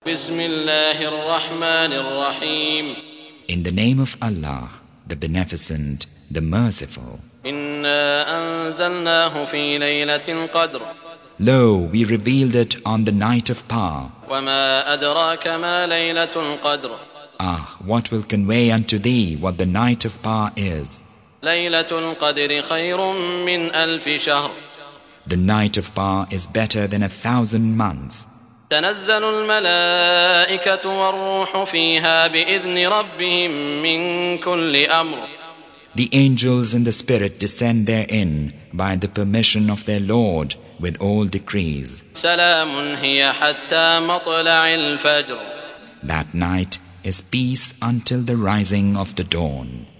بسم الله الرحمن الرحيم. In the name of Allah, the Beneficent, the Merciful. إنا أنزلناه في ليلة القدر. Lo, we revealed it on the night of power. وما أدراك ما ليلة القدر. Ah, what will convey unto thee what the night of power is? ليلة القدر خير من ألف شهر. The night of power is better than 1,000 months. تنزل الملائكة والروح فيها بإذن ربهم من كل أمر. The angels and the Spirit descend therein by the permission of their Lord with all decrees. سلام هي حتى مطلع الفجر. That night is peace until the rising of the dawn.